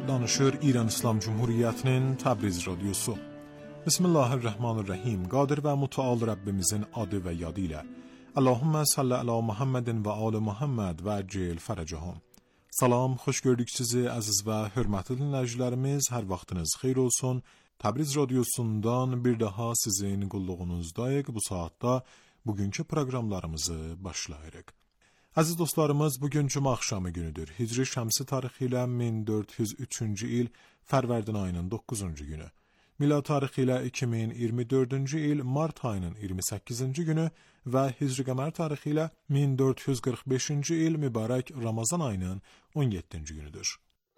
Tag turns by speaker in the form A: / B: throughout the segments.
A: danışır İran İslam Cumhuriyeti'nin Təbriz Radyosu. Bismillahirrahmanirrahim. Qadir və mütəal Rabbimizin adı və yadı ilə. Allahümme salli ala Muhammedin və ali Muhammed və əcil fərəcəhum. Salam, xoş gördük sizi əziz və hörmətli dinləyicilərimiz. Hər vaxtınız xeyir olsun. Təbriz Radyosu'ndan bir daha sizin qulluğunuzdayıq. Bu saatda bugünkü proqramlarımızı başlayırıq. Aziz dostlarımız, bugün Cuma axşamı günüdür. Hicri şəmsi tarixi ilə 1403-cü il Fərvərdin ayının 9-cu günü. Milad tarixi ilə 2024-cü il mart ayının 28-ci günü və Hicri qəmər tarixi ilə 1445-ci il mübarək Ramazan ayının 17-ci günüdür.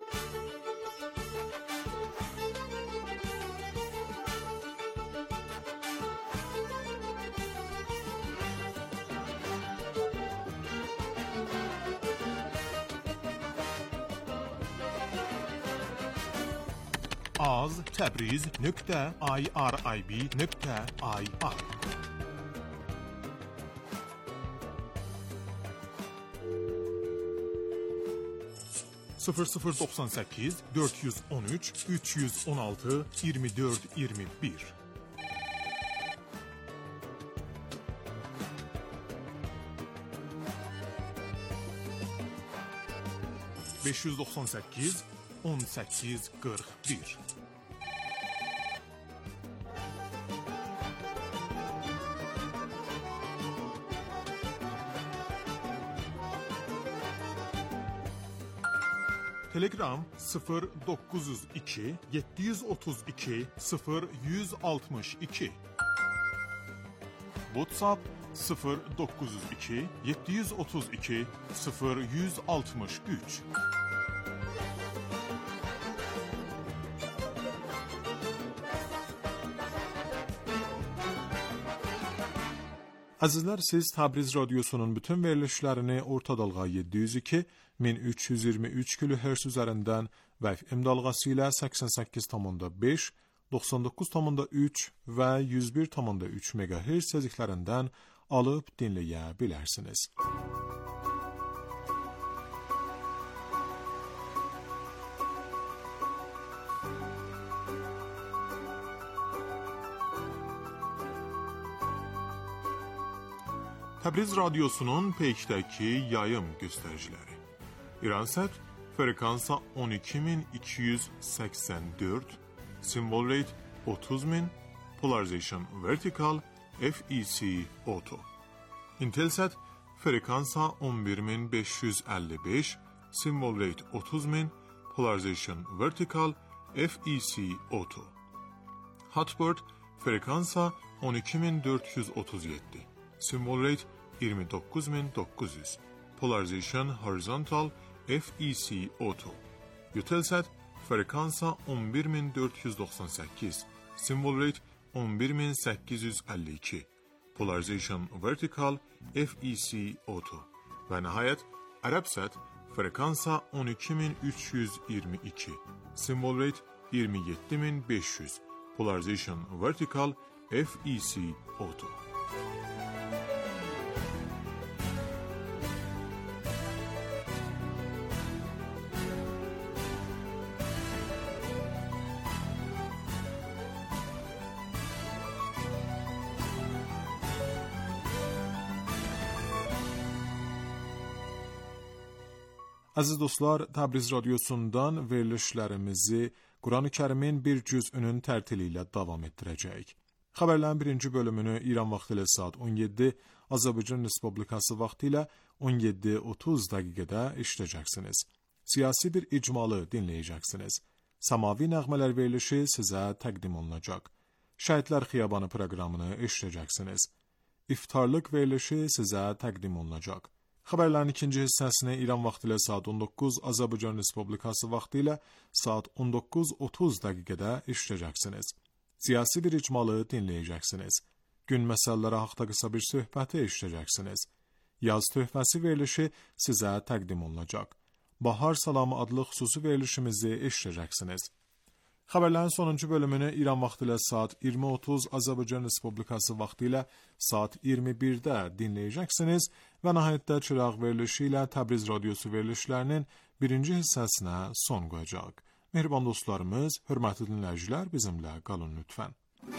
A: az.tabriz.irib.ir 0098 413 316 24 21 598 18 41 Telegram 0902 732 0162 WhatsApp 0902 732 0163 Azizlər, siz Təbriz Radyosu'nun bütün verilişlərini orta dalğa 702 1323 kHz üzərindən və FM dalğası ilə 88,5, 99,3 və 101,3 MHz tezliklərindən alıb dinləyə bilərsiniz. Təbriz Radyosu'nun peykdəki yayım göstəriciləri. İransat frekansa 12284, symbol rate 30000, polarization vertical, FEC auto. Intelsat frekansa 11555, symbol rate 30000, polarization vertical, FEC auto. Hotbird frekansa 12437. Symbol rate 29900. Polarization horizontal, FEC auto. Eutelsat frekansa 11498. Symbol rate 11852. Polarization vertical, FEC auto. Və nəhayət Arabsat frekansa 12322. Symbol rate 27500. Polarization vertical, FEC auto. Aziz dostlar, Təbriz Radyosu'ndan verilişlərimizi Quran-ı Kərimin bir cüzünün tərtili ilə davam etdirəcəyik. Xəbərlərin birinci bölümünü İran vaxtı ilə saat 17, Azərbaycan Respublikası vaxtı ilə 17:30 dəqiqədə eşidəcəksiniz. Siyasi bir icmalı dinləyəcəksiniz. Samavi nəğmələr verilişi sizə təqdim olunacaq. Şəhidlər Xiyabanı proqramını eşidəcəksiniz. İftarlıq verilişi sizə təqdim olunacaq. Xəbərlərin ikinci hissəsini İran vaxtı ilə saat 19, Azərbaycan Respublikası vaxtı ilə saat 19:30 dəqiqədə eşidəcəksiniz. Siyasi bir icmalı dinləyəcəksiniz. Gün məsələləri haqqında qısa bir söhbəti eşidəcəksiniz. Yaz töhfəsi verilişi sizə təqdim olunacaq. Bahar Salamı adlı xüsusi verilişimizi eşidəcəksiniz. Xəbərlərin sonuncu bölümünü İran vaxtı ilə saat 20:30, Azərbaycan Respublikası vaxtı ilə saat 21-də dinləyəcəksiniz və nəhayətdə çıraq verilişi ilə Təbriz Radyosu verilişlərinin birinci hissəsinə son qoyacaq. Mehriban dostlarımız, hörmətli dinləyicilər, bizimlə qalın lütfən.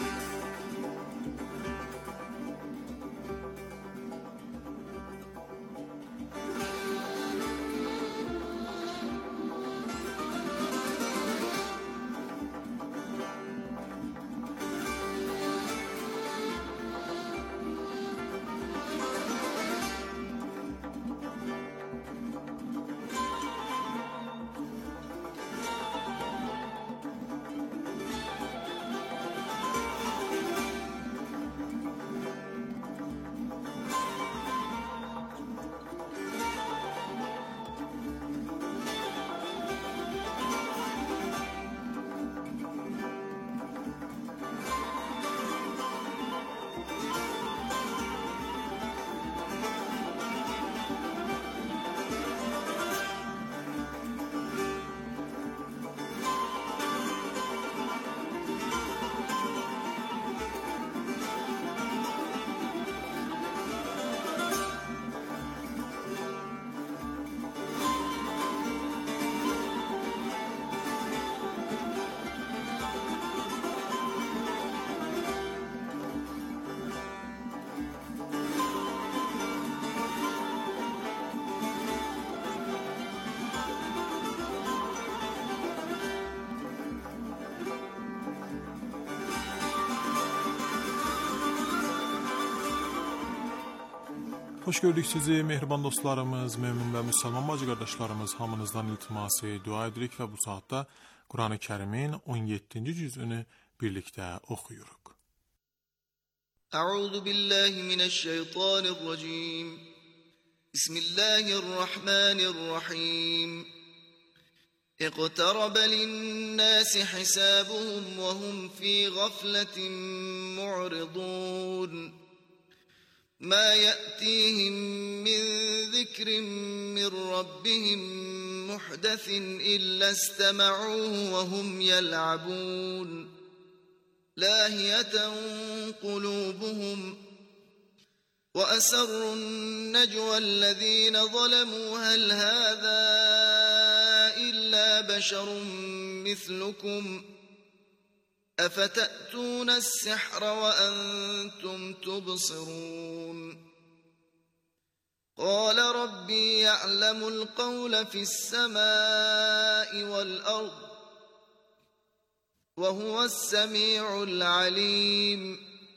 A: Xoş gördük sizi, mehriban dostlarımız, mömin və müsəlman bacı qardaşlarımız, hamınızdan iltiması dua edirik və bu saatda Quran-ı Kərimin 17-ci cüzünü birlikdə oxuyuruq.
B: Əuzu billahi mineşşeytanirracim. Bismillahirrahmanirrahim. اقترب للناس حسابهم وهم في غفلة معرضون ما يأتيهم من ذكر من ربهم محدث إلا استمعوه وهم يلعبون لاهية قلوبهم وأسروا النجوى الذين ظلموا هل هذا إلا بشر مثلكم أفتأتون السحر وأنتم تبصرون قال ربي يعلم القول في السماء والأرض وهو السميع العليم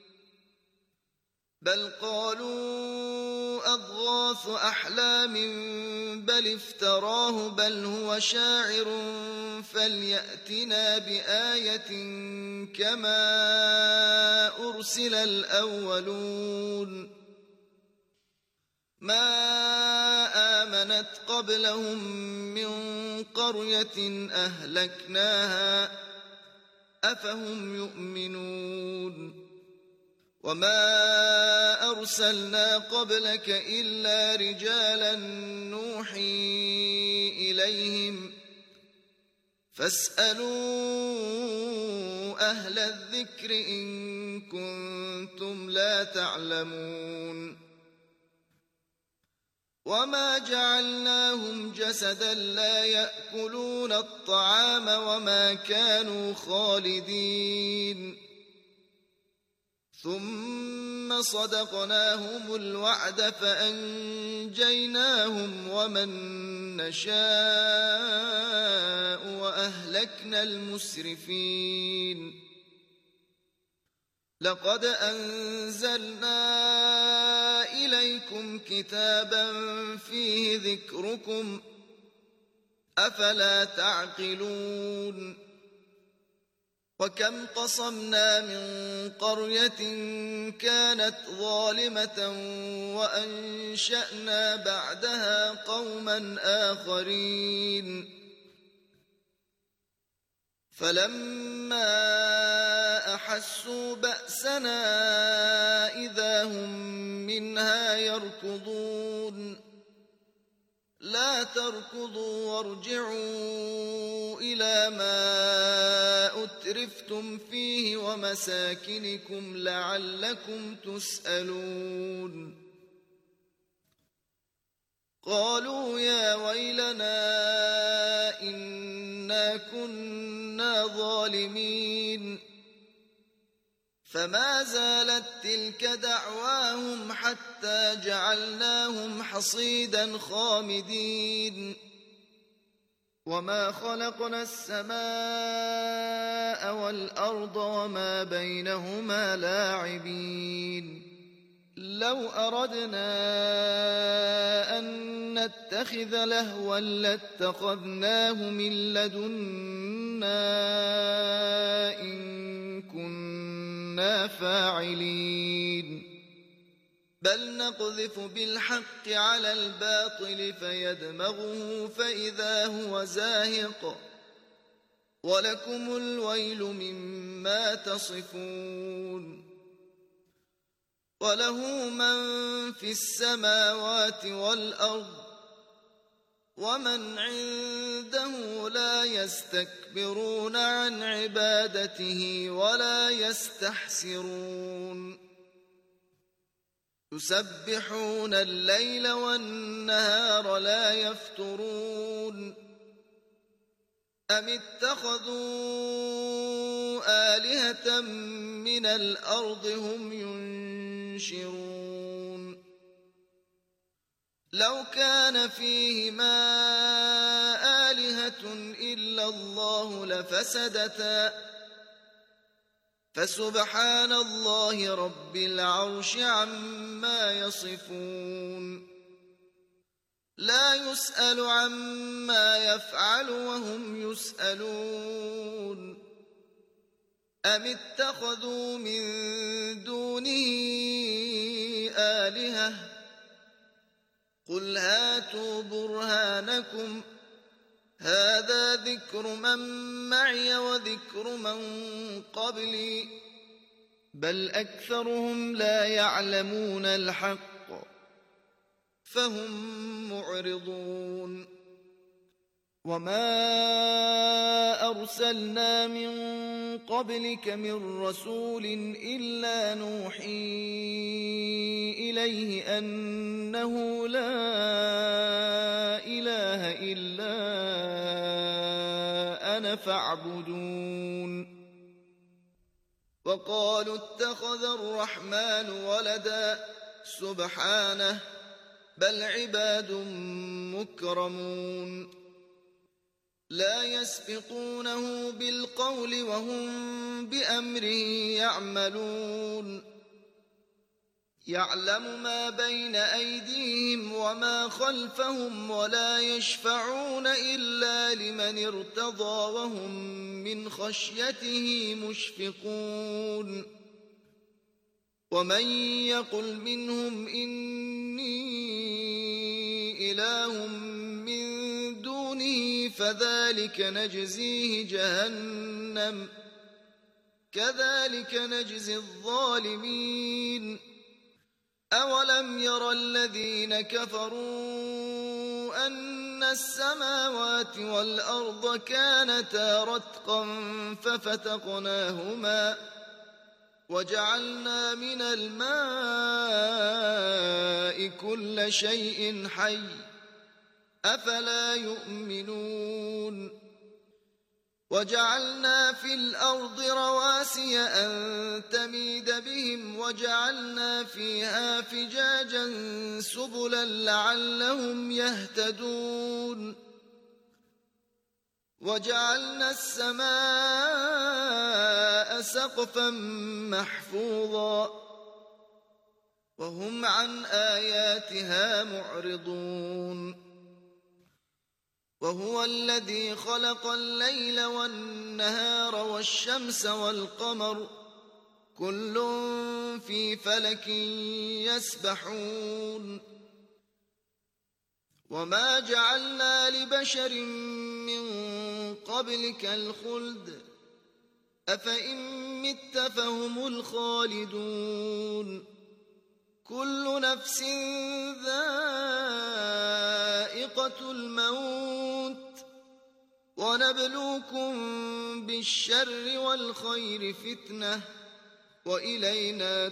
B: بل قالوا أضغاث أحلام بل افتراه بل هو شاعر فليأتنا بآية كما أرسل الأولون ما آمنت قبلهم من قرية أهلكناها أفهم يؤمنون وما أرسلنا قبلك إلا رجالا نوحي إليهم فاسألوا أهل الذكر إن كنتم لا تعلمون وما جعلناهم جسدا لا يأكلون الطعام وما كانوا خالدين ثم صدقناهم الوعد فأنجيناهم ومن نشاء وأهلكنا المسرفين لقد أنزلنا إليكم كتابا فيه ذكركم أفلا تعقلون وكم قصمنا من قرية كانت ظالمة وأنشأنا بعدها قوما آخرين فلما أحسوا بأسنا إذا هم منها يركضون لا تركضوا وارجعوا إلى ما أترفتم فيه ومساكنكم لعلكم تسألون قالوا يا ويلنا إنا كنا الظالمين فما زالت تلك دعواهم حتى جعلناهم حصيدا خامدين وما خلقنا السماء والأرض وما بينهما لاعبين لو أردنا أن نتخذ لهوا لاتخذناه من لدنا إن كنا فاعلين بل نقذف بالحق على الباطل فيدمغه فإذا هو زاهق ولكم الويل مما تصفون وله من في السماوات والأرض ومن عنده لا يستكبرون عن عبادته ولا يستحسرون يسبحون الليل والنهار لا يفترون أم اتخذوا آلهة من الأرض هم ينشرون لو كان فيهما آلهة إلا الله لفسدتا فسبحان الله رب العرش عما يصفون لا يسأل عما يفعل وهم يسألون أم اتخذوا من دونه آلهة قل هاتوا برهانكم هذا ذكر من معي وذكر من قبلي بل أكثرهم لا يعلمون الحق فهم معرضون وما أرسلنا من قبلك من رسول إلا نوحي إليه أنه لا إله إلا أنا فاعبدون وقالوا اتخذ الرحمن ولدا سبحانه بل عباد مكرمون لا يسبقونه بالقول وهم بأمره يعملون يعلم ما بين أيديهم وما خلفهم ولا يشفعون إلا لمن ارتضى وهم من خشيته مشفقون ومن يقل منهم إني إله من دونه فذلك نجزيه جهنم كذلك نجزي الظالمين أولم ير الذين كفروا أن السماوات والأرض كانتا رتقا ففتقناهما وجعلنا من الماء كل شيء حي أفلا يؤمنون وجعلنا في الأرض رواسي أن تميد بهم وجعلنا فيها فجاجا سبلا لعلهم يهتدون وجعلنا السماء سقفا محفوظا وهم عن آياتها معرضون وهو الذي خلق الليل والنهار والشمس والقمر كل في فلك يسبحون وما جعلنا لبشر من قبلك الخلد أفإن مت فهم الخالدون كل نفس ذائقة الموت ونبلوكم بالشر والخير فتنة وإلينا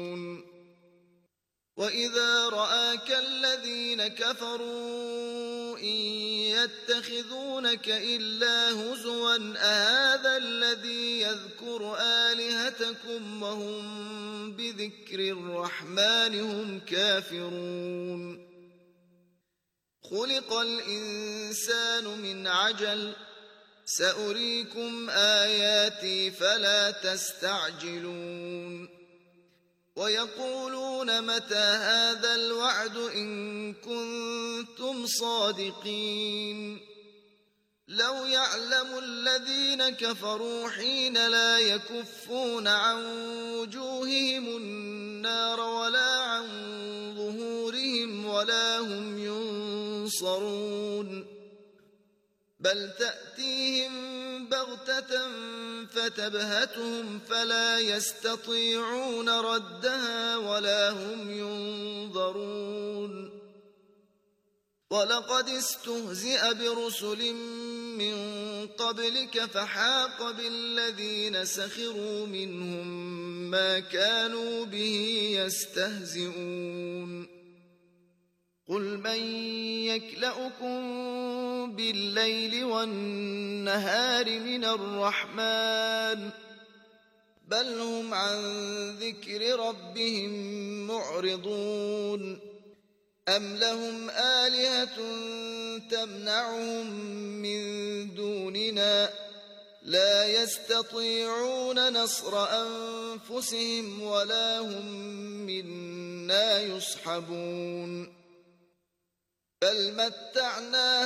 B: ترجعون وإذا رآك الذين كفروا إن يتخذونك إلا هزوا أهذا الذي يذكر آلهتكم وهم بذكر الرحمن هم كافرون خلق الإنسان من عجل سأريكم آياتي فلا تستعجلون ويقولون متى هذا الوعد إن كنتم صادقين لو يعلم الذين كفروا حين لا يكفون عن وجوههم النار ولا عن ظهورهم ولا هم ينصرون بل تأتيهم بغتة فتبهتهم فلا يستطيعون ردها ولا هم ينظرون ولقد استهزئ برسل من قبلك فحاق بالذين سخروا منهم ما كانوا به يستهزئون قل من يكلؤكم بالليل والنهار من الرحمن بل هم عن ذكر ربهم معرضون أم لهم آلهة تمنعهم من دوننا لا يستطيعون نصر أنفسهم ولا هم منا يصحبون بل متعنا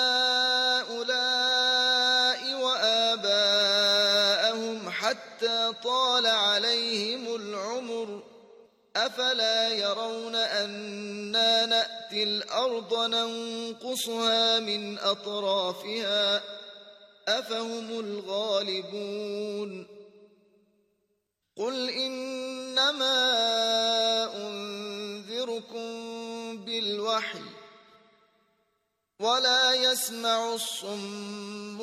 B: هؤلاء وآباءهم حتى طال عليهم العمر أفلا يرون أنا نأتي الأرض ننقصها من أطرافها أفهم الغالبون قل إنما أنذركم بالوحي ولا يسمع الصم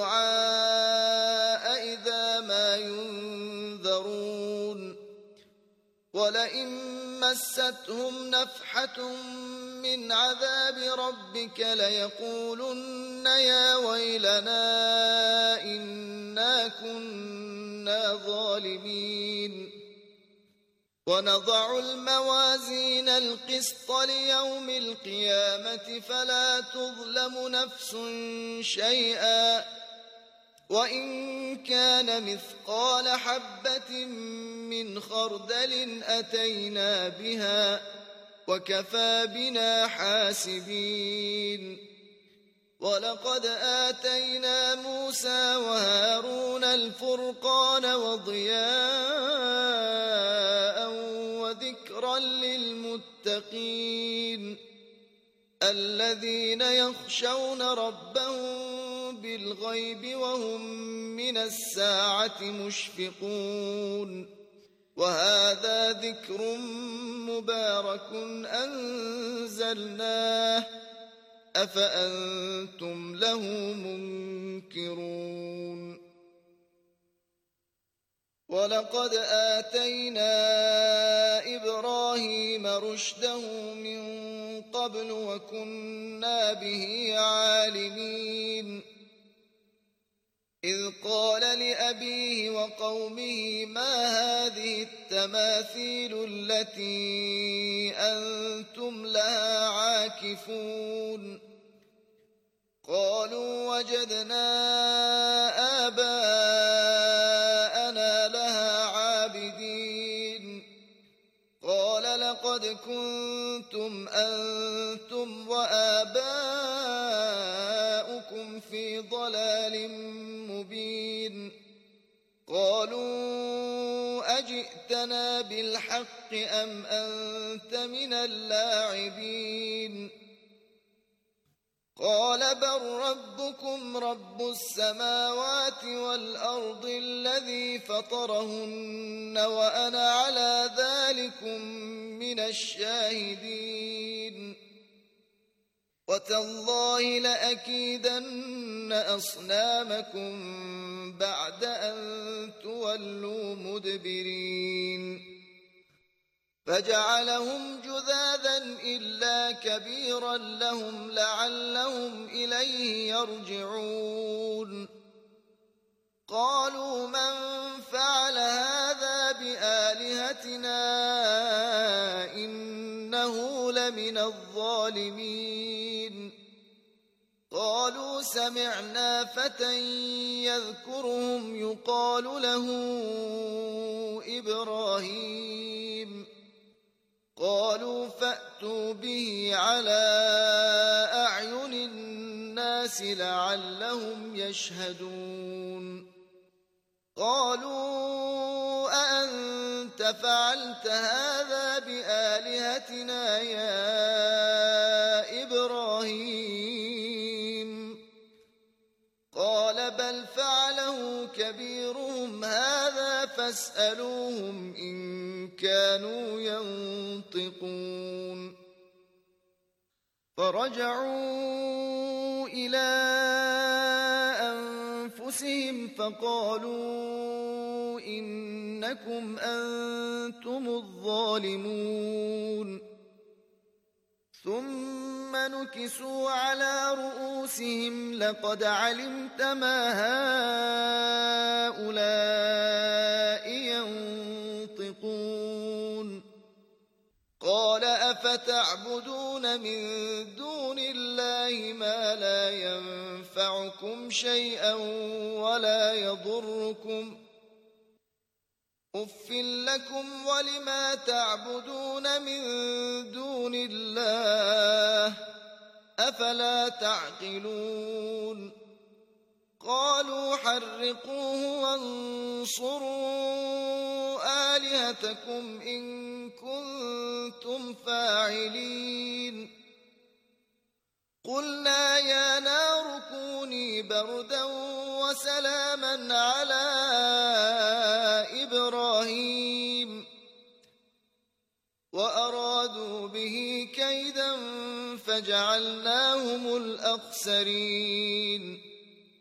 B: الدعاء إذا ما ينذرون ولئن مستهم نفحة من عذاب ربك ليقولن يا ويلنا إنا كنا ظالمين ونضع الموازين القسط ليوم القيامة فلا تظلم نفس شيئا وإن كان مثقال حبة من خردل أتينا بها وكفى بنا حاسبين ولقد آتينا موسى وهارون الفرقان وضياء وذكرا للمتقين الذين يخشون ربهم بالغيب وهم من الساعة مشفقون وهذا ذكر مبارك أنزلناه أفأنتم له منكرون ولقد آتينا إبراهيم رشده من قبل وكنا به عالمين إذ قال لأبيه وقومه ما هذه التماثيل التي أنتم لها عاكفون قالوا وجدنا آباءنا لها عابدين قال لقد كنتم أنتم وآباؤكم في ضلال مبين قالوا أجئتنا بالحق أم أنت من اللاعبين قال بل ربكم رب السماوات والأرض الذي فطرهن وأنا على ذلكم من الشاهدين وتالله لأكيدن أصنامكم بعد أن تولوا مدبرين فجعلهم جذاذا إلا كبيرا لهم لعلهم إليه يرجعون قالوا من فعل هذا بآلهتنا إنه لمن الظالمين قالوا سمعنا فتى يذكرهم يقال له إبراهيم قالوا فأتوا به على أعين الناس لعلهم يشهدون قالوا أأنت فعلت هذا بآلهتنا يا إبراهيم قال بل فعله كبيرهم هذا فاسألوهم إن كانوا ينطقون فرجعوا إلى أنفسهم فقالوا إنكم أنتم الظالمون ثم نكسوا على رؤوسهم لقد علمت ما هؤلاء ينطقون قال أفتعبدون من دون الله ما لا ينفعكم شيئا ولا يضركم أف لكم ولما تعبدون من دون الله أفلا تعقلون قالوا حرقوه وانصروا آلهتكم إن كنتم فاعلين قلنا يا نار كوني بردا وسلاما على إبراهيم وأرادوا به كيدا فجعلناهم الأخسرين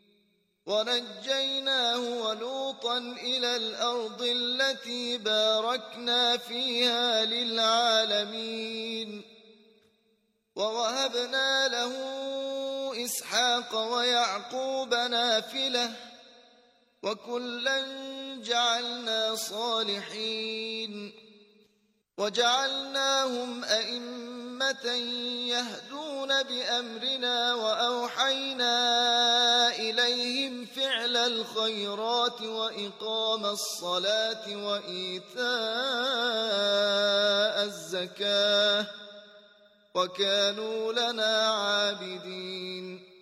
B: ونجيناه ولوطا إلى الأرض التي باركنا فيها للعالمين ووهبنا له إسحاق ويعقوب نافلة وكلا جعلنا صالحين وجعلناهم أئمة يهدون بأمرنا وأوحينا إليهم فعل الخيرات وإقام الصلاة وإيتاء الزكاة وكانوا لنا عابدين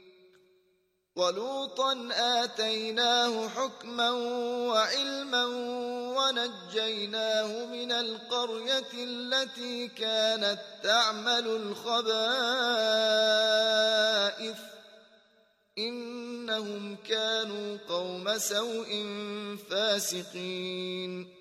B: ولوطا آتيناه حكما وعلما ونجيناه من القرية التي كانت تعمل الخبائث إنهم كانوا قوم سوء فاسقين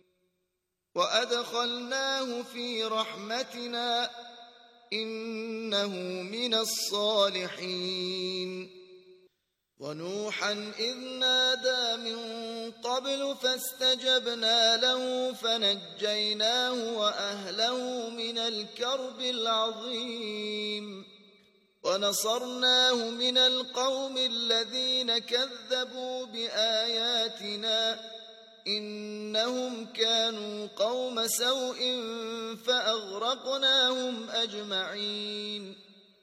B: وأدخلناه في رحمتنا إنه من الصالحين ونوحا إذ نادى من قبل فاستجبنا له فنجيناه وأهله من الكرب العظيم ونصرناه من القوم الذين كذبوا بآياتنا إنهم كانوا قوم سوء فأغرقناهم أجمعين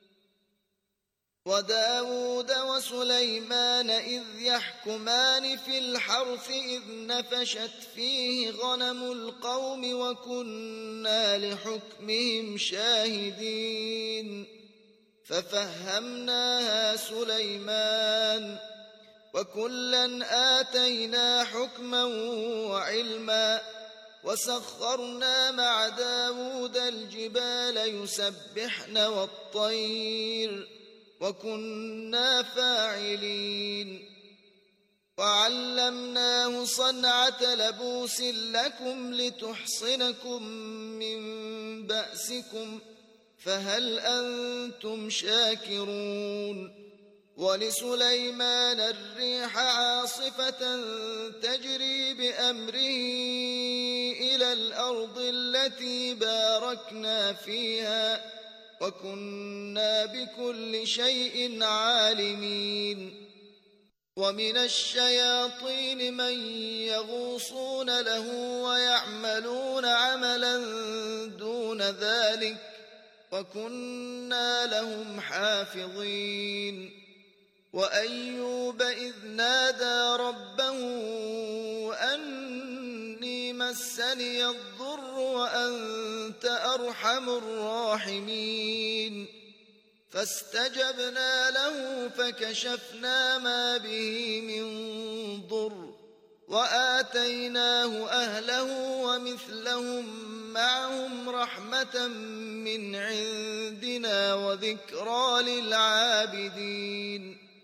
B: وداود وسليمان إذ يحكمان في الحرث إذ نفشت فيه غنم القوم وكنا لحكمهم شاهدين ففهمناها سليمان وكلا آتينا حكما وعلما وسخرنا مع داود الجبال يسبحن والطير وكنا فاعلين وعلمناه صنعة لبوس لكم لتحصنكم من بأسكم فهل أنتم شاكرون ولسليمان الريح عاصفة تجري بأمره إلى الأرض التي باركنا فيها وكنا بكل شيء عالمين. ومن الشياطين من يغوصون له ويعملون عملا دون ذلك وكنا لهم حافظين. وأيوب إذ نادى ربه أني مسني الضر وأنت أرحم الراحمين فاستجبنا له فكشفنا ما به من ضر وآتيناه أهله ومثلهم معهم رحمة من عندنا وذكرى للعابدين.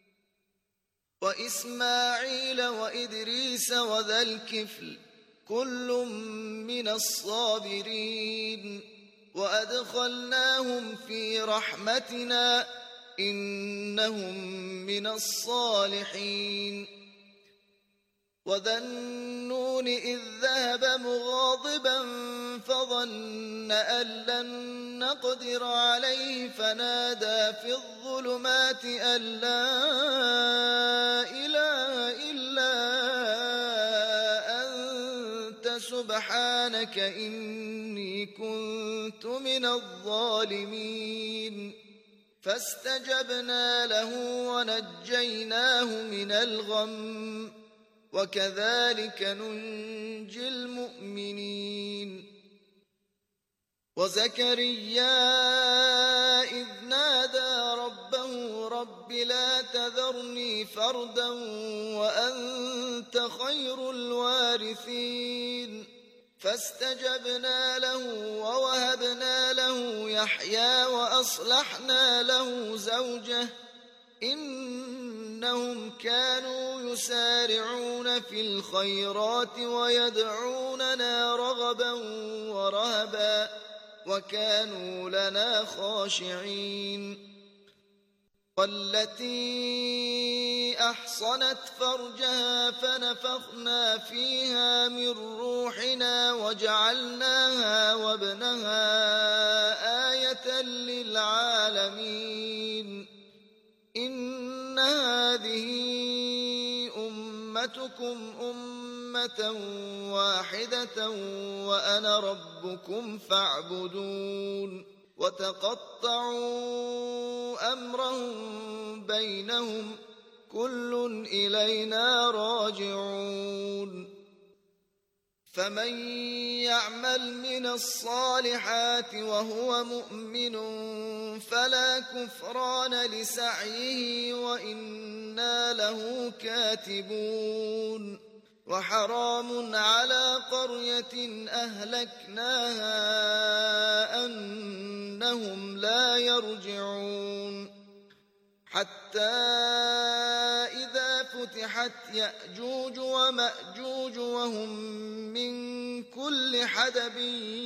B: وإسماعيل وإدريس وذا الكفل كل من الصابرين وأدخلناهم في رحمتنا إنهم من الصالحين. وذا النون إذ ذهب مغاضبا فظن أن لن نقدر عليه فنادى في الظلمات أن لا إله إلا أنت سبحانك إني كنت من الظالمين فاستجبنا له ونجيناه من الغم وكذلك ننجي المؤمنين. وزكريا إذ نادى ربه رب لا تذرني فردا وأنت خير الوارثين فاستجبنا له ووهبنا له يحيى وأصلحنا له زوجه إنهم كانوا يسارعون في الخيرات ويدعوننا رغبا ورهبا وكانوا لنا خاشعين. والتي أحصنت فرجها فنفخنا فيها من روحنا وجعلناها وابنها آية للعالمين. إن هذه أمتكم أمة واحدة وأنا ربكم فاعبدون. وتقطعوا أمرهم بينهم كل إلينا راجعون. فمن يعمل من الصالحات وهو مؤمن فلا كفران لسعيه وإنا له كاتبون. وحرام على قرية أهلكناها أنهم لا يرجعون حتى إذا فتحت يأجوج ومأجوج وهم من كل حدب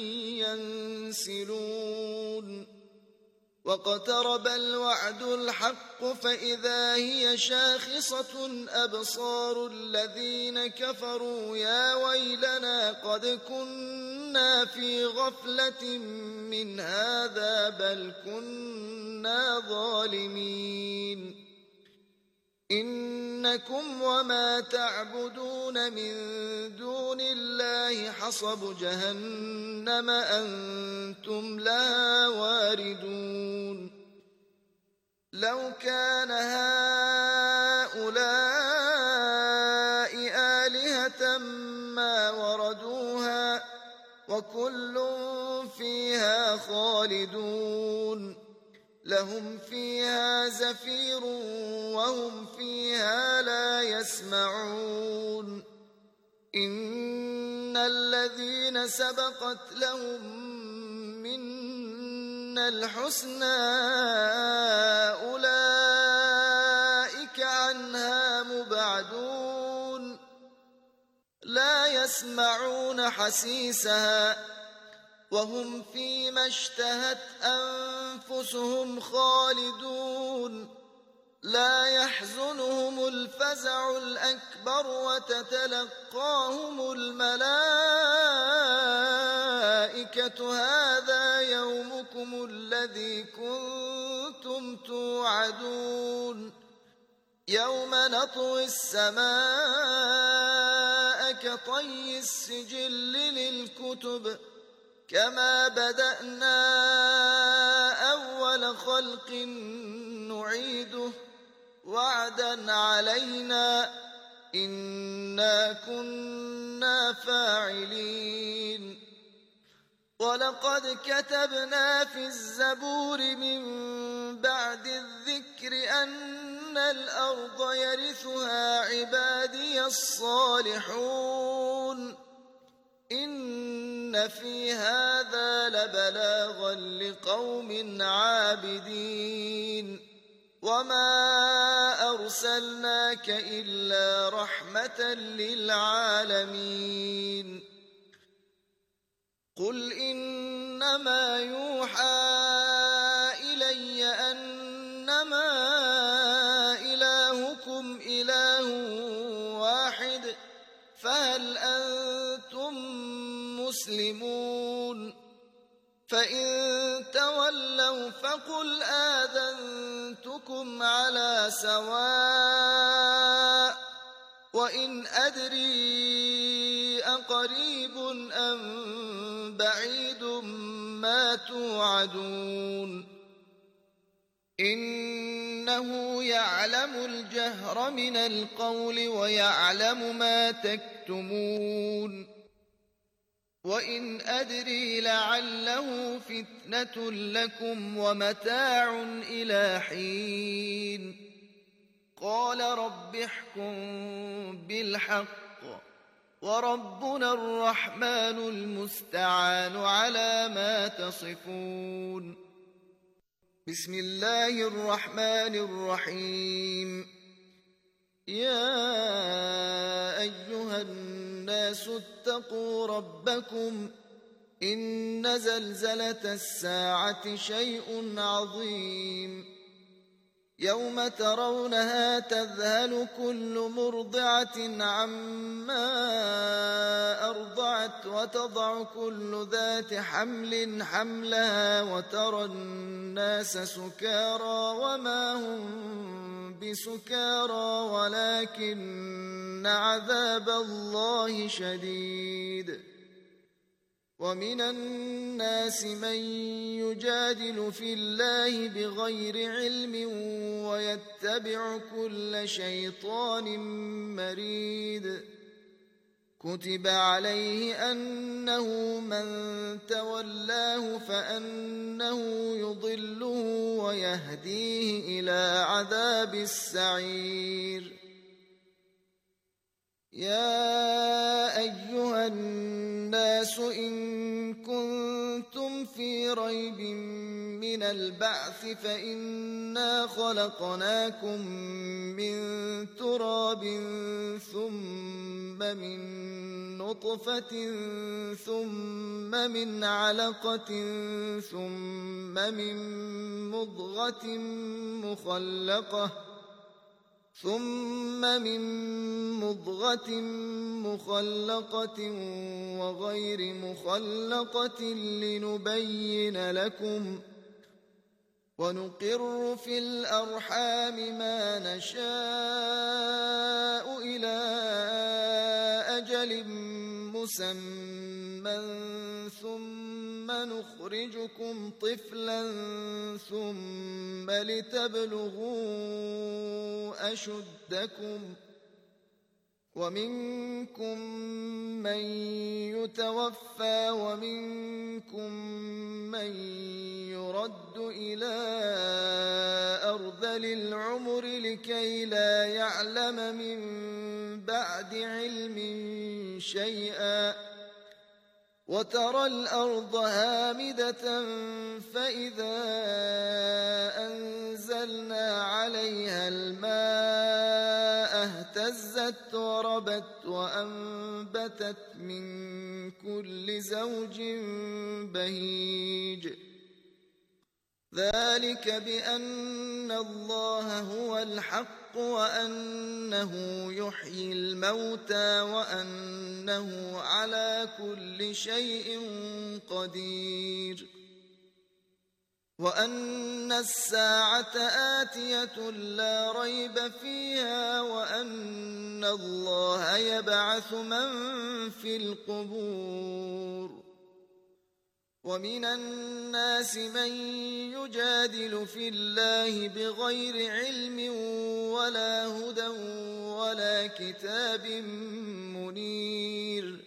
B: ينسلون. واقترب الوعد الحق فإذا هي شاخصة أبصار الذين كفروا يا ويلنا قد كنا في غفلة من هذا بل كنا ظالمين. إنكم وما تعبدون من دون الله حصب جهنم أنتم لها واردون. لو كان هؤلاء آلهة ما وردوها وكل فيها خالدون. لهم فيها زفير وهم فيها لا يسمعون. إن الذين سبقت لهم منا الحسنى أولئك عنها مبعدون لا يسمعون حسيسها وهم فيما اشتهت أنفسهم خالدون لا يحزنهم الفزع الأكبر وتتلقاهم الملائكة هذا يومكم الذي كنتم توعدون يوم نطوي السماء كطي السجل للكتب كما بدأنا أول خلق نعيده وعدا علينا إنا كنا فاعلين ولقد كتبنا في الزبور من بعد الذكر أن الأرض يرثها عبادي الصالحون إن في هذا لبلاغا لقوم عابدين وما أرسلناك إلا رحمة للعالمين قل إنما يوحى إلي أنما إلهكم إله واحد فهل أنتم مسلمون فإن تولوا فقل آذنتكم على سواء وإن أدري أقريب أم بعيد ما توعدون إنه يعلم الجهر من القول ويعلم ما تكتمون وإن أدري لعله فتنة لكم ومتاع إلى حين قال رب احكم بالحق وربنا الرحمن المستعان على ما تصفون بسم الله الرحمن الرحيم يا أيها الناس اتقوا ربكم إن زلزلة الساعة شيء عظيم يوم ترونها تذهل كل مرضعة عما أرضعت وتضع كل ذات حمل حملها وترى الناس سكارى وما هم بسكارى ولكن عذاب الله شديد ومن الناس من يجادل في الله بغير علم ويتبع كل شيطان مريد كتب عليه أنه من تولاه فأنه يضله ويهديه إلى عذاب السعير يا أيها الناس إن كنتم في ريب من البعث فإنا خلقناكم من تراب ثم من نطفة ثم من علقة ثم من مضغة مخلقة وغير مخلقة لنبين لكم ونقر في الأرحام ما نشاء إلى أجل مسمى ثم نخرجكم طفلا ثم لتبلغوا أشدكم ومنكم من يتوفى ومنكم من يرد إلى أرذل العمر لكي لا يعلم من بعد علم شيئا وترى الأرض هامدة فإذا أنزلنا عليها الماء اهتزت وربت وأنبتت من كل زوج بهيج ذلك بأن الله هو الحق وأنه يحيي الموتى وأنه على كل شيء قدير وأن الساعة آتية لا ريب فيها وأن الله يبعث من في القبور ومن الناس من يجادل في الله بغير علم ولا هدى ولا كتاب منير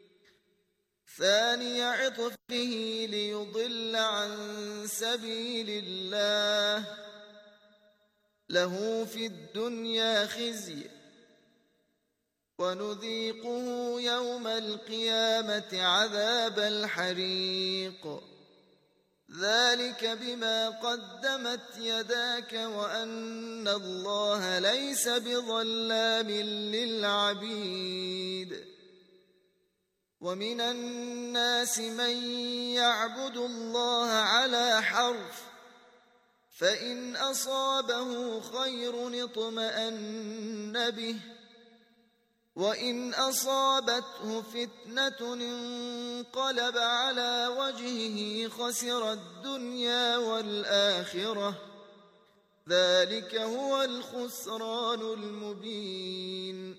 B: ثاني عطفه ليضل عن سبيل الله له في الدنيا خزي ونذيقه يوم القيامة عذاب الحريق ذلك بما قدمت يداك وأن الله ليس بظلام للعبيد ومن الناس من يعبد الله على حرف فإن أصابه خير اطمأن به وإن أصابته فتنة انقلب على وجهه خسر الدنيا والآخرة ذلك هو الخسران المبين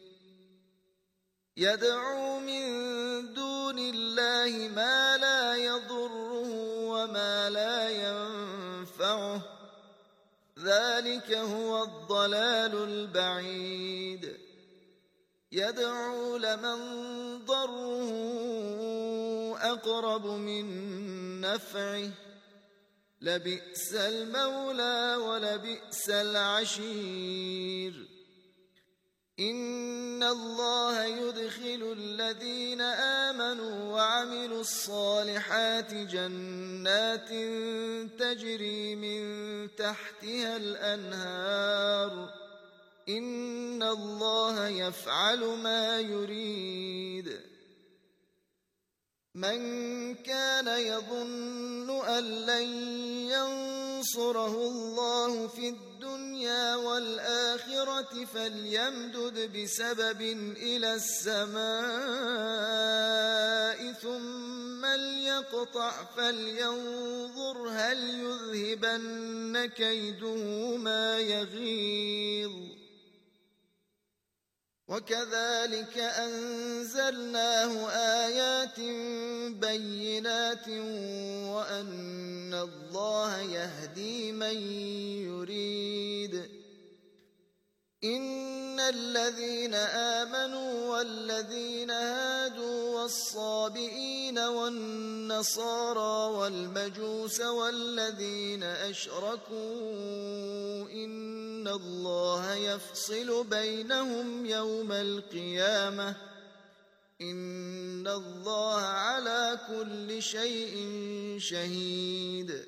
B: يدعو من دون الله ما لا يضره وما لا ينفعه ذلك هو الضلال البعيد يدعو لمن ضره أقرب من نفعه لبئس المولى ولبئس العشير إن الله يدخل الذين آمنوا وعملوا الصالحات جنات تجري من تحتها الأنهار إن الله يفعل ما يريد من كان يظن أن لن ينصره الله في الدنيا والآخرة فليمدد بسبب إلى السماء ثم ليقطع فلينظر هل يذهبن كيده ما يغيظ وكذلك أنزلناه آيات بينات وأن الله يهدي من يريد إن الذين آمنوا والذين هادوا والصابئين والنصارى والمجوس والذين أشركوا إن الله يفصل بينهم يوم القيامة إن الله على كل شيء شهيد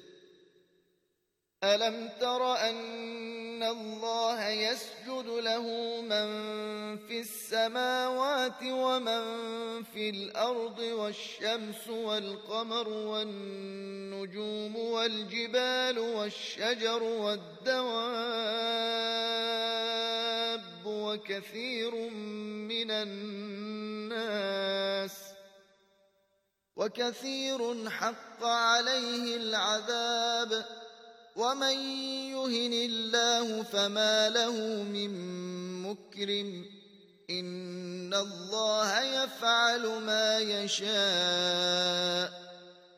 B: ألم تر أن الله يسجد له من في السماوات ومن في الأرض والشمس والقمر والنجوم والجبال والشجر والدواب وكثير حق عليه العذاب ومن يهن الله فما له من مكرم إن الله يفعل ما يشاء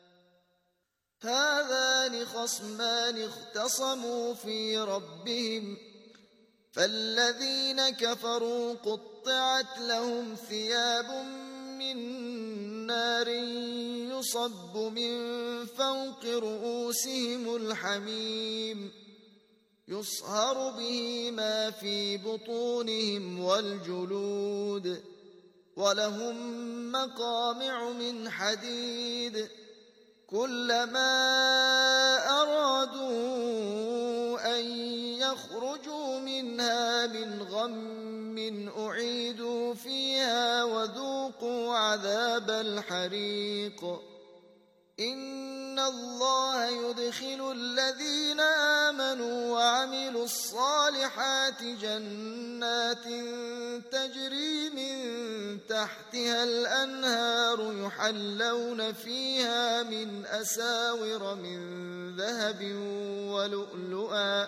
B: هذان خصمان اختصموا في ربهم فالذين كفروا قطعت لهم ثياب من نار يصب من فوق رؤوسهم الحميم يصهر به ما في بطونهم والجلود ولهم مقامع من حديد كلما أرادوا أن يخرجوا منها من غم أعيدوا فيها وذوقوا عذاب الحريق إن الله يدخل الذين آمنوا وعملوا الصالحات جنات تجري من تحتها الأنهار يحلون فيها من أساور من ذهب ولؤلؤا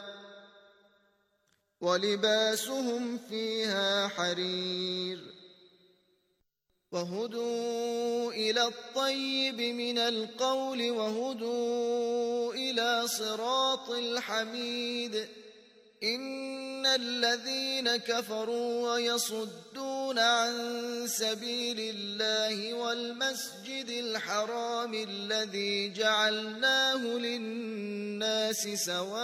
B: ولباسهم فيها حرير وهدوا إلى الطيب من القول وهدوا إلى صراط الحميد إن الذين كفروا ويصدون عن سبيل الله والمسجد الحرام الذي جعلناه للناس سواء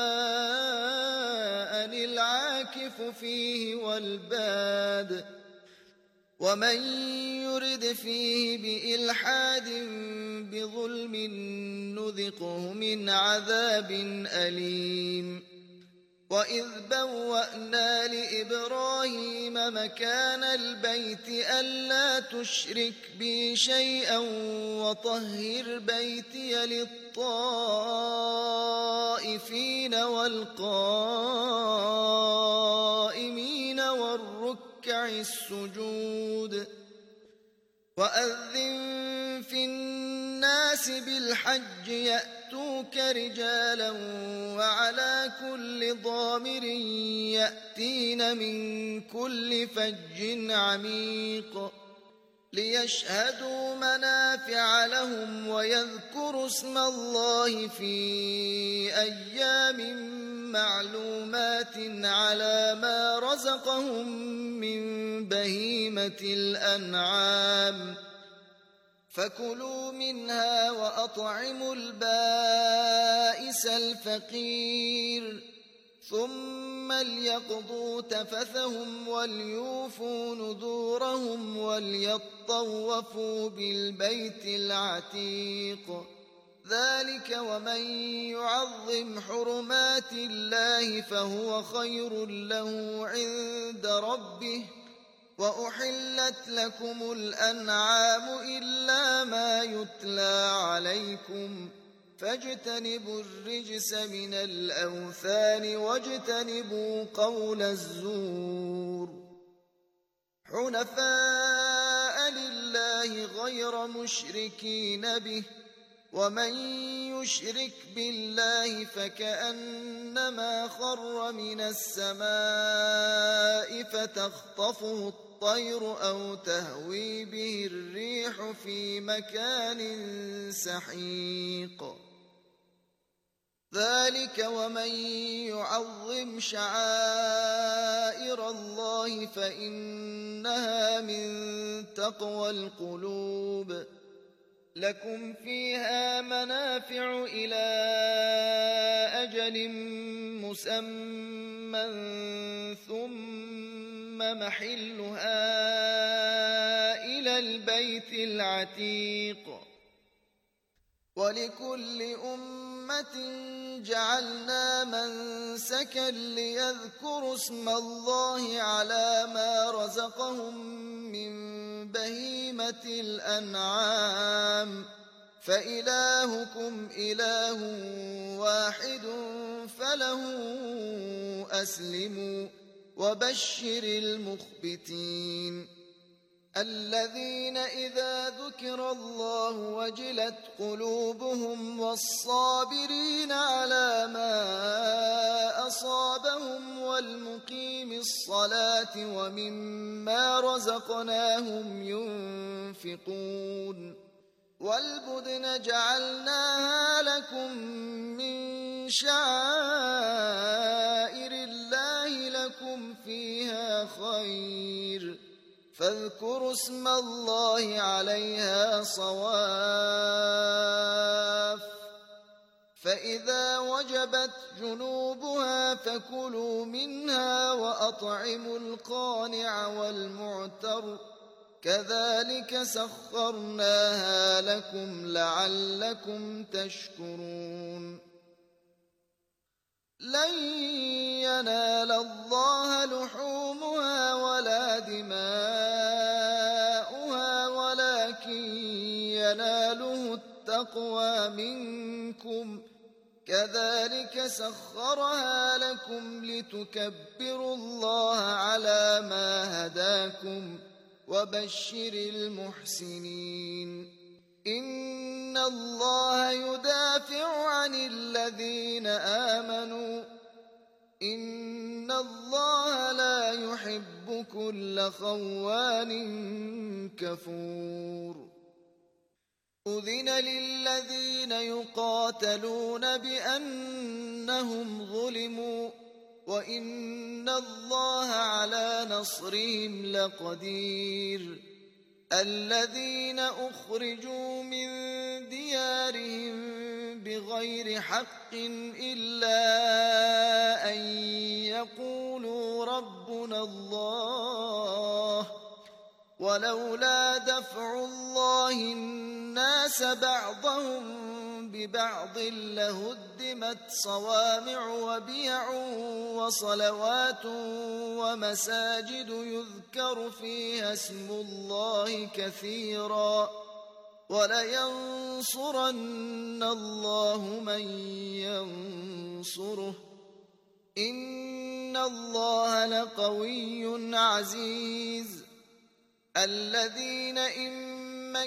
B: العاكف فيه والباد ومن يرد فيه بإلحاد بظلم نذقه من عذاب أليم وإذ بوأنا لإبراهيم مكان البيت ألا تشرك بي شيئا وطهر بيتي للطائفين والقائمين والركع السجود وأذن في الناس بالحج يأتوك رجالا وعلى كل ضامر يأتين من كل فج عميق ليشهدوا منافع لهم ويذكروا اسم الله في أيام معلومات على ما رزقهم من بهيمة الأنعام فكلوا منها وأطعموا البائس الفقير ثم ليقضوا تفثهم وليوفوا نذورهم وليطوفوا بالبيت العتيق ذلك ومن يعظم حرمات الله فهو خير له عند ربه وأحلت لكم الأنعام إلا ما يتلى عليكم فاجتنبوا الرجس من الأوثان واجتنبوا قول الزور حنفاء لله غير مشركين به ومن يشرك بالله فكأنما خر من السماء فتخطفه الطير أو تهوي به الريح في مكان سحيق ذلك ومن يعظم شعائر الله فإنها من تقوى القلوب لكم فيها منافع إلى أجل مسمى ثم محلها إلى البيت العتيق ولكل أمة جعلنا منسكا ليذكروا اسم الله على ما رزقهم من بهيمة الأنعام فإلهكم إله واحد فله أسلموا وبشر المخبتين الذين إذا ذكر الله وجلت قلوبهم والصابرين على ما أصابهم والمقيم الصلاة ومما رزقناهم ينفقون والبدن جعلناها لكم من شعائر الله لكم فيها خير فاذكروا اسم الله عليها صواف فإذا وجبت جنوبها فكلوا منها وأطعموا القانع والمعتر كذلك سخرناها لكم لعلكم تشكرون لن ينال الله لحومها ولا دماؤها ولكن يناله أقوى منكم كذلك سخرها لكم لتكبروا الله على ما هداكم وبشر المحسنين إن الله يدافع عن الذين آمنوا إن الله لا يحب كل خوان كفور أذن للذين يقاتلون بأنهم ظلموا وإن الله على نصرهم لقدير الذين أخرجوا من ديارهم بغير حق إلا أن يقولوا ربنا الله ولولا دفع الله الناس بعضهم ببعض لهدمت صوامع وبيع وصلوات ومساجد يذكر فيها اسم الله كثيرا ولينصرن الله من ينصره إن الله لقوي عزيز الذين إن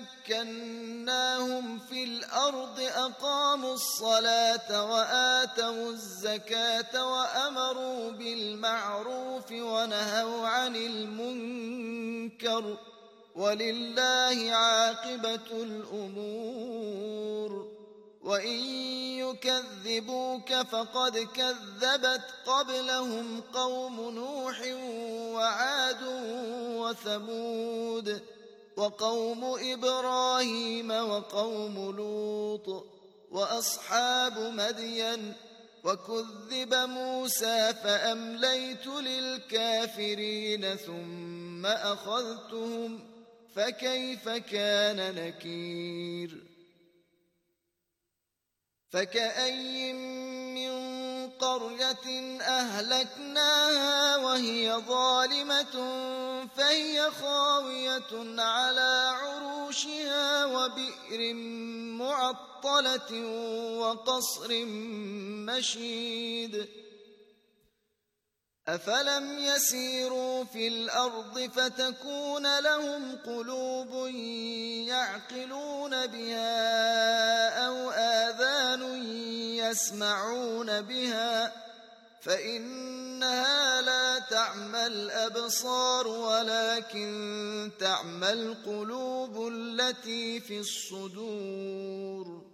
B: مكناهم في الأرض أقاموا الصلاة وآتوا الزكاة وأمروا بالمعروف ونهوا عن المنكر ولله عاقبة الأمور وإن يكذبوك فقد كذبت قبلهم قوم نوح وعاد وثمود وقوم إبراهيم وقوم لوط وأصحاب مدين وكذب موسى فأمليت للكافرين ثم أخذتهم فكيف كان نكير فكأي من قرية أهلكناها وهي ظالمة فهي خاوية على عروشها وبئر معطلة وقصر مشيد أفلم يسيروا في الأرض فتكون لهم قلوب يعقلون بها أو آذان يسمعون بها فإنها لا تعمى الأبصار ولكن تعمى القلوب التي في الصدور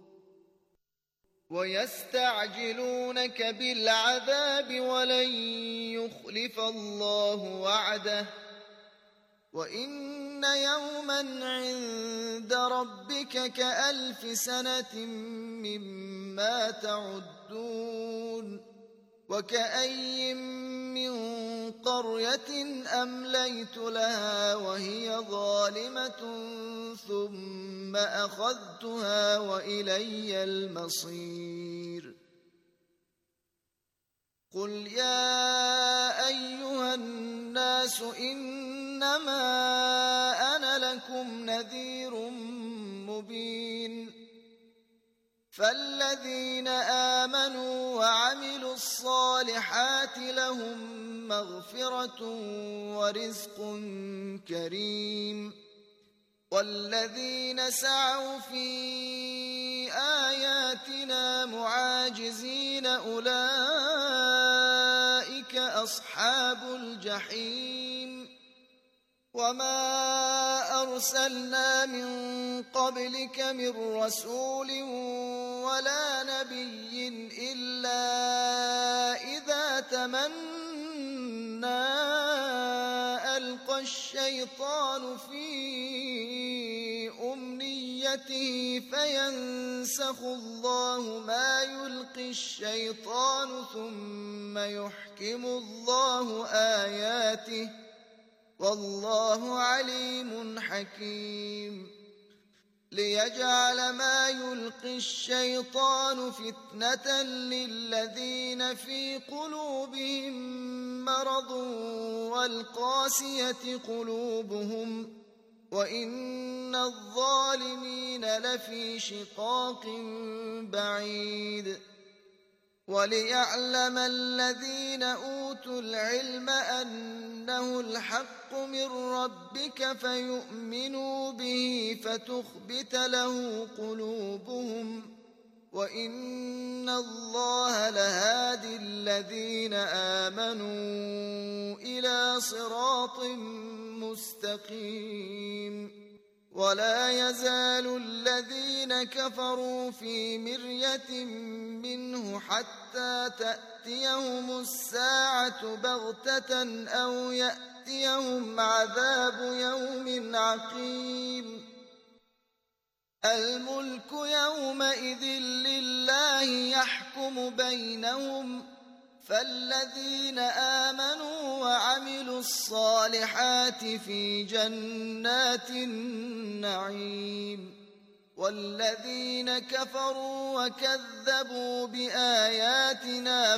B: ويستعجلونك بالعذاب ولن يخلف الله وعده وإن يوما عند ربك كألف سنة مما تعدون وكأي من قرية أمليت لها وهي ظالمة ثم أخذتها وإلي المصير قل يا أيها الناس إنما أنا لكم نذير مبين فالذين آمنوا وعملوا الصالحات لهم مغفرة ورزق كريم والذين سعوا في آياتنا معاجزين أولئك أصحاب الجحيم وما أرسلنا من قبلك من رسول ولا نبي إلا إذا تمنى ألقى الشيطان في أمنيته فينسخ الله ما يلقي الشيطان ثم يحكم الله آياته والله عليم حكيم ليجعل ما يلقي الشيطان فتنة للذين في قلوبهم مرض والقاسية قلوبهم وإن الظالمين لفي شقاق بعيد وليعلم الذين أوتوا العلم أنه الحق من ربك فيؤمنوا به فتخبت له قلوبهم وإن الله لهادي الذين آمنوا إلى صراط مستقيم ولا يزال الذين كفروا في مرية منه حتى تأتيهم الساعة بغتة أو يأتيهم عذاب يوم عقيم الملك يومئذ لله يحكم بينهم فالذين آمنوا وعملوا الصالحات في جنات النعيم والذين كفروا وكذبوا بآياتنا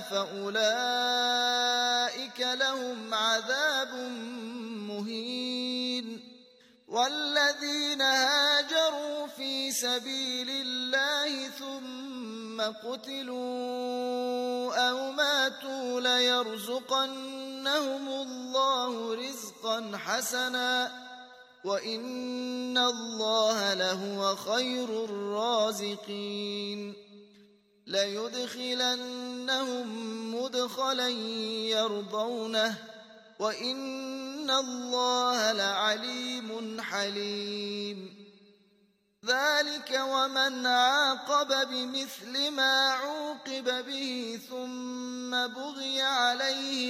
B: فأولئك لهم عذاب مهين والذين هاجروا في سبيل الله ثم قتلوا أو ماتوا ليرزقنهم الله رزقا حسنا وإن الله لهو خير الرازقين ليدخلنهم مدخلا يرضونه وإن الله لعليم حليم ذلك ومن عاقب بمثل ما عوقب به ثم بغي عليه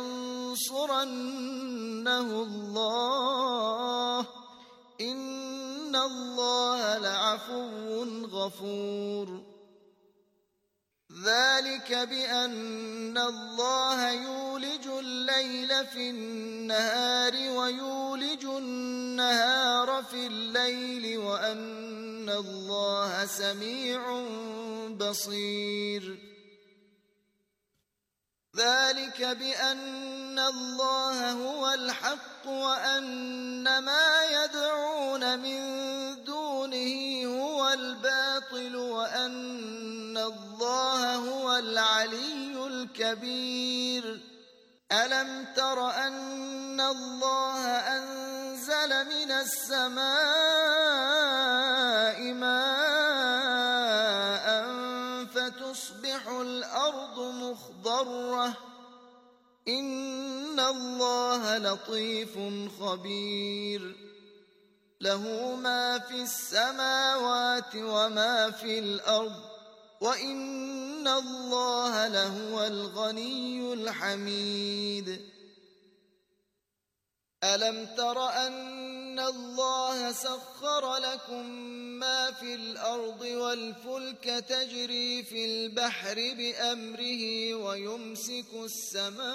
B: لينصرنه الله إن الله لعفو غفور ذلك بأن الله يولج الليل في النهار ويولج النهار في الليل وأن الله سميع بصير ذلك بأن الله هو الحق وأن ما يدعون من دونه هو الباطل وأن الله هو العلي الكبير ألم تر أن الله أنزل من السماء ماء فتصبح الأرض مخضرة إن الله لطيف خبير له ما في السماوات وما في الأرض وإن الله لهو الغني الحميد ألم تر أن الله سخر لكم ما في الأرض والفلك تجري في البحر بأمره ويمسك السماء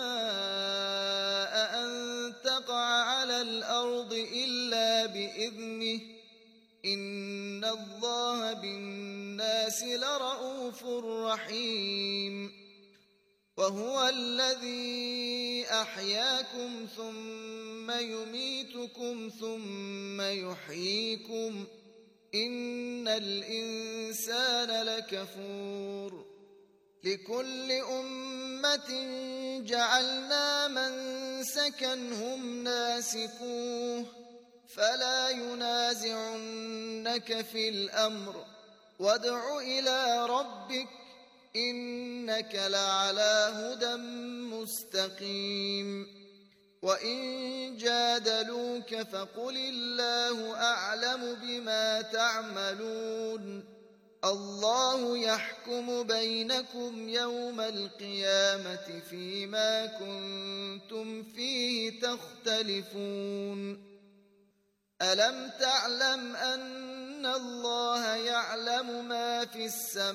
B: أن تقع على الأرض إلا بإذنه إن الله بالناس لرءوف رحيم وهو الذي أحياكم ثم يميتكم ثم يحييكم إن الإنسان لكفور لكل أمة جعلنا منسكا هم ناسكوه فلا ينازعنك في الأمر وادع إلى ربك إنك لعلى هدى مستقيم وإن جادلوك فقل الله أعلم بما تعملون الله يحكم بينكم يوم القيامة فيما كنتم فيه تختلفون ألم تعلم أن الله يعلم ما في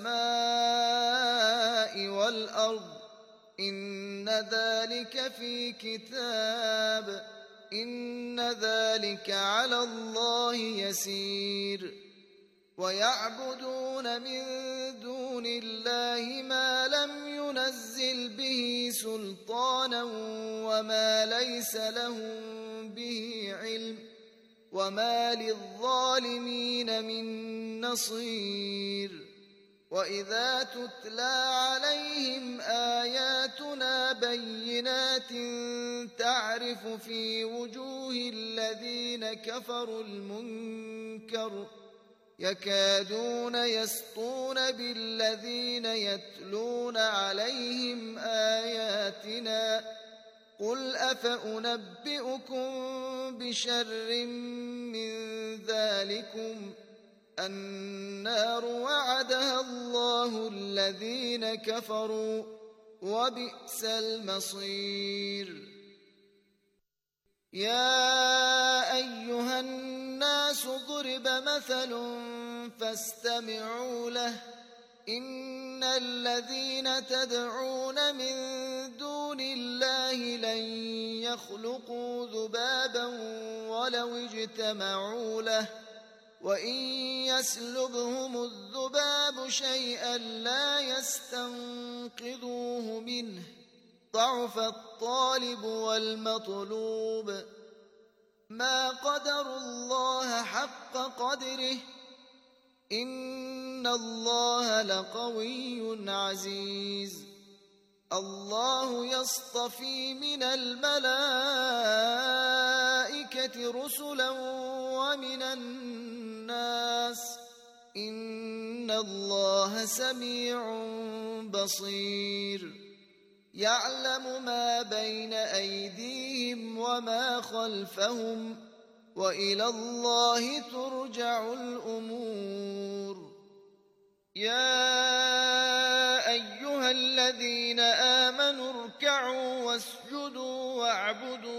B: السماء والأرض إن ذلك في كتاب إن ذلك على الله يسير ويعبدون من دون الله ما لم ينزل به سلطانا وما ليس لهم به علم وما للظالمين من نصير وإذا تتلى عليهم آياتنا بينات تعرف في وجوه الذين كفروا المنكر يكادون يسطون بالذين يتلون عليهم آياتنا قل أفأنبئكم بشر من ذلكم النار وعدها الله الذين كفروا وبئس المصير يا أيها الناس ضرب مثل فاستمعوا له إن الذين تدعون من دون الله لن يخلقوا ذبابا ولو اجتمعوا له وإن يسلبهم الذباب شيئا لا يستنقذوه منه ضعف الطالب والمطلوب ما قدروا الله حق قدره إن الله لقوي عزيز الله يصطفي من الملائكة رسلا ومن الناس إن الله سميع بصير يعلم ما بين أيديهم وما خلفهم وإلى الله ترجع الأمور يا أيها الذين آمنوا اركعوا واسجدوا واعبدوا